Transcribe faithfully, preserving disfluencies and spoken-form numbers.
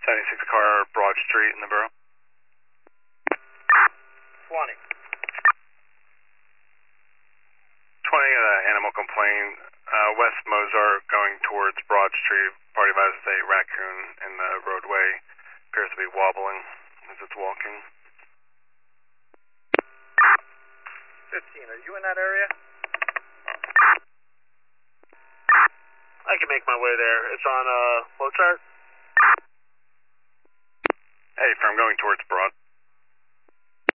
seventy-six car, Broad Street in the borough. twenty. twenty, uh, animal complaint. Uh, West Mozart going towards Broad Street. Party advises a raccoon in the roadway. Appears to be wobbling as it's walking. fifteen, are you in that area? I can make my way there. It's on uh, Mozart. Hey, from going towards Broad.